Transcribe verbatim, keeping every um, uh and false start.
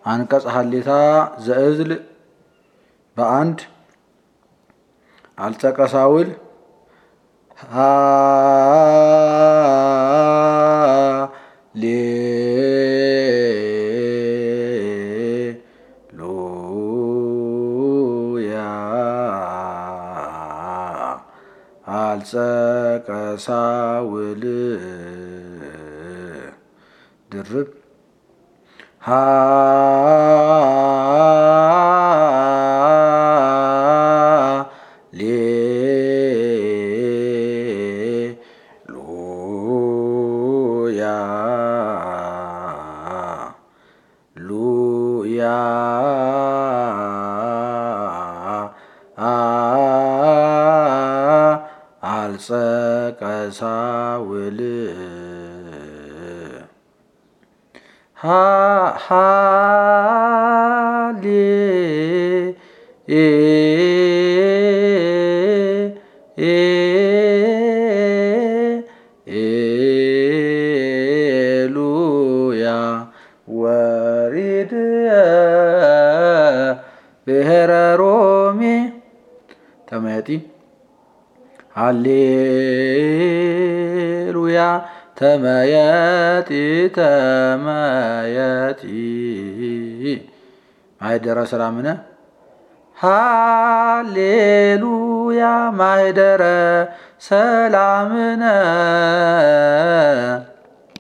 አንቀጽ ሀሌታ ዘእዝል በአንድ አልጸቀ ሳውል ሃሌሉያ አልጸቀ ሳውል ድርብ ሃሌሉያ ሉያ አልጸቀ ሳውል ሃሌሉያ ወሪድ ብሔረ ሮሜ ተመያጢ ሃሌሉያ ተመየጢ ተመየጢ ማኅደረ ሰላምነ ሃሌሉያ ማኅደረ ሰላምነ